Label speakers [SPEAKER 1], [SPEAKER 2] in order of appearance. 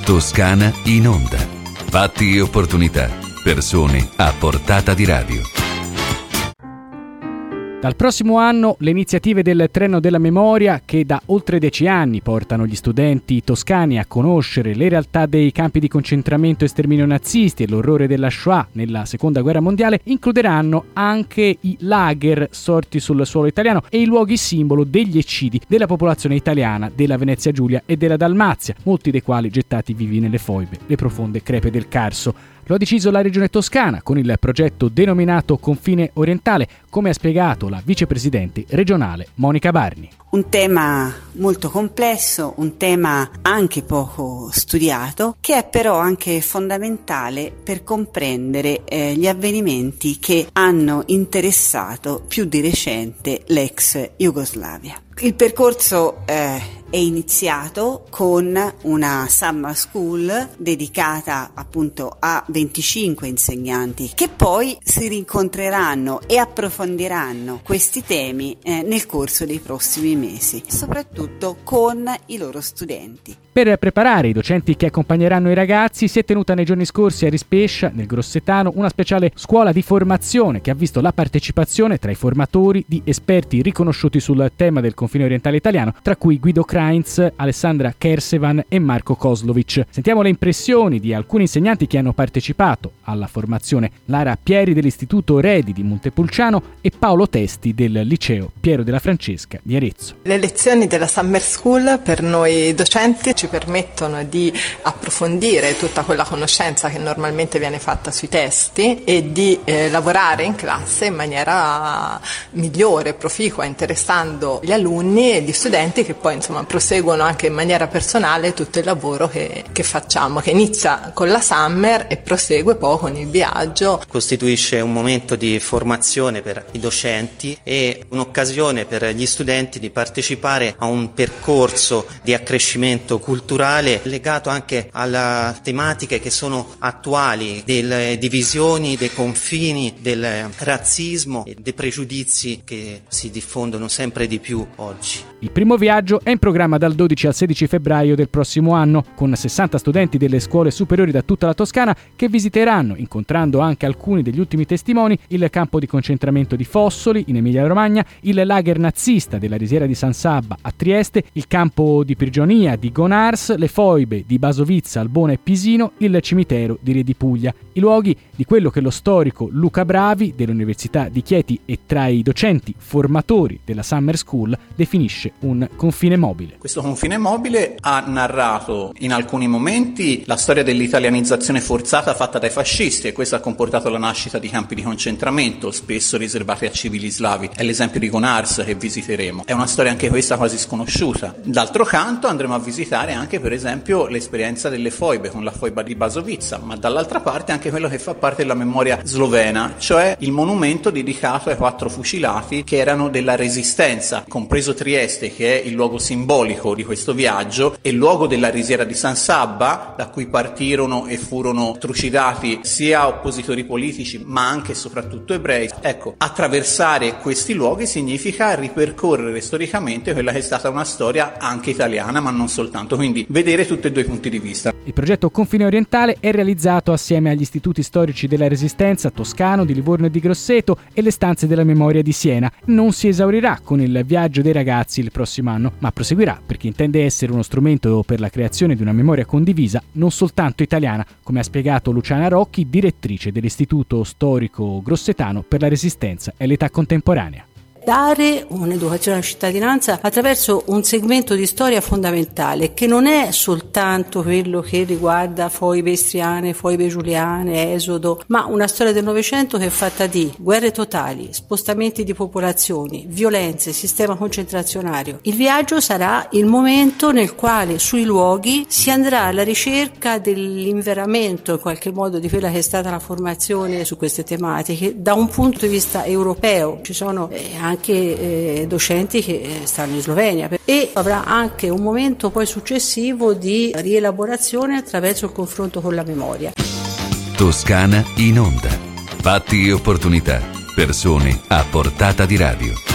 [SPEAKER 1] Toscana in onda. Fatti e opportunità. Persone a portata di radio.
[SPEAKER 2] Dal prossimo anno le iniziative del Treno della Memoria, che da oltre 10 anni portano gli studenti toscani a conoscere le realtà dei campi di concentramento e sterminio nazisti e l'orrore della Shoah nella Seconda Guerra Mondiale, includeranno anche i lager sorti sul suolo italiano e i luoghi simbolo degli eccidi della popolazione italiana della Venezia Giulia e della Dalmazia, molti dei quali gettati vivi nelle foibe, le profonde crepe del Carso. Lo ha deciso la Regione Toscana con il progetto denominato Confine Orientale, come ha spiegato la vicepresidente regionale Monica Barni.
[SPEAKER 3] Un tema molto complesso, un tema anche poco studiato, che è però anche fondamentale per comprendere gli avvenimenti che hanno interessato più di recente l'ex Jugoslavia. Il percorso è iniziato con una summer school dedicata appunto a 25 insegnanti che poi si rincontreranno e approfondiranno questi temi nel corso dei prossimi mesi, soprattutto con i loro studenti.
[SPEAKER 2] Per preparare i docenti che accompagneranno i ragazzi si è tenuta nei giorni scorsi a Rispescia, nel Grossetano, una speciale scuola di formazione che ha visto la partecipazione tra i formatori di esperti riconosciuti sul tema del confine orientale italiano, tra cui Guido Krainz, Alessandra Kersevan e Marco Kozlovic. Sentiamo le impressioni di alcuni insegnanti che hanno partecipato alla formazione: Lara Pieri dell'Istituto Redi di Montepulciano e Paolo Testi del Liceo Piero della Francesca di Arezzo.
[SPEAKER 4] Le lezioni della Summer School per noi docenti ci permettono di approfondire tutta quella conoscenza che normalmente viene fatta sui testi e di lavorare in classe in maniera migliore, proficua, interessando gli alunni e gli studenti, che poi insomma proseguono anche in maniera personale tutto il lavoro che facciamo, che inizia con la Summer e prosegue poi con il viaggio.
[SPEAKER 5] Costituisce un momento di formazione per i docenti e un'occasione per gli studenti di partecipare a un percorso di accrescimento culturale legato anche alle tematiche che sono attuali, delle divisioni, dei confini, del razzismo e dei pregiudizi che si diffondono sempre di più oggi.
[SPEAKER 2] Il primo viaggio è in programma dal 12 al 16 febbraio del prossimo anno, con 60 studenti delle scuole superiori da tutta la Toscana che visiteranno, incontrando anche alcuni degli ultimi testimoni, il campo di concentramento di Fossoli in Emilia-Romagna, il lager nazista della Risiera di San Sabba a Trieste, il campo di prigionia di Gonars, le foibe di Basovizza, Albona e Pisino, il cimitero di Re di Puglia, i luoghi di quello che lo storico Luca Bravi dell'Università di Chieti e tra i docenti formatori della Summer School definisce un confine mobile.
[SPEAKER 6] Questo confine mobile ha narrato in alcuni momenti la storia dell'italianizzazione forzata fatta dai fascisti, e questo ha comportato la nascita di campi di concentramento spesso riservati a civili slavi. È l'esempio di Gonars che visiteremo. È una storia anche questa quasi sconosciuta. D'altro canto andremo a visitare anche per esempio l'esperienza delle foibe con la foiba di Basovizza, ma dall'altra parte anche quello che fa parte della memoria slovena, cioè il monumento dedicato ai 4 fucilati che erano della resistenza, compreso Trieste, che è il luogo simbolico di questo viaggio, e il luogo della Risiera di San Sabba, da cui partirono e furono trucidati sia oppositori politici ma anche e soprattutto ebrei. Ecco, attraversare questi luoghi significa ripercorrere storicamente quella che è stata una storia anche italiana, ma non soltanto, quindi vedere tutti e due i punti di vista.
[SPEAKER 2] Il progetto Confine Orientale è realizzato assieme agli istituti storici della Resistenza, Toscano, di Livorno e di Grosseto e le stanze della memoria di Siena. Non si esaurirà con il viaggio dei ragazzi il prossimo anno, ma proseguirà perché intende essere uno strumento per la creazione di una memoria condivisa non soltanto italiana, come ha spiegato Luciana Rocchi, direttrice dell'Istituto Storico Grossetano per la Resistenza e l'Età Contemporanea.
[SPEAKER 7] Dare un'educazione alla cittadinanza attraverso un segmento di storia fondamentale che non è soltanto quello che riguarda foibe istriane, foibe giuliane, esodo, ma una storia del Novecento che è fatta di guerre totali, spostamenti di popolazioni, violenze, sistema concentrazionario. Il viaggio sarà il momento nel quale sui luoghi si andrà alla ricerca dell'inveramento in qualche modo di quella che è stata la formazione su queste tematiche da un punto di vista europeo. Ci sono anche docenti che stanno in Slovenia, e avrà anche un momento poi successivo di rielaborazione attraverso il confronto con la memoria.
[SPEAKER 1] Toscana in onda. Fatti e opportunità. Persone a portata di radio.